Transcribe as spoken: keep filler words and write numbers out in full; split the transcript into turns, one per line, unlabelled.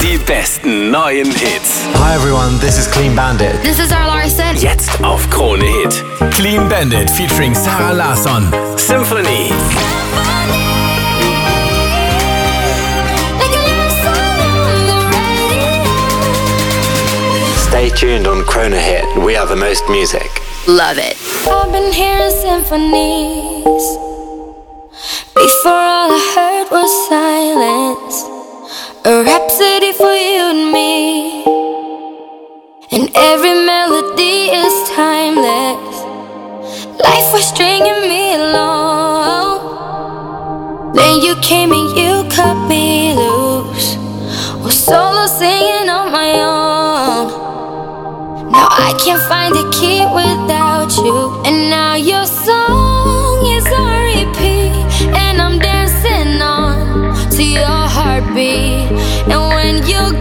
Die besten neuen Hits.
Hi everyone, this is Clean Bandit.
This is our Larson.
Jetzt auf Krone Hit.
Clean Bandit featuring Sarah Larsson.
Symphony.
Stay tuned on Krone Hit. We are the most music.
Love it.
I've been hearing symphonies. Before all I heard was silence. A rhapsody for you and me. And every melody is timeless. Life was stringing me along. Then you came and you cut me loose. Was solo singing on my own. Now I can't find a key without you. And now your song is on repeat. And I'm dancing on to your heartbeat. And when you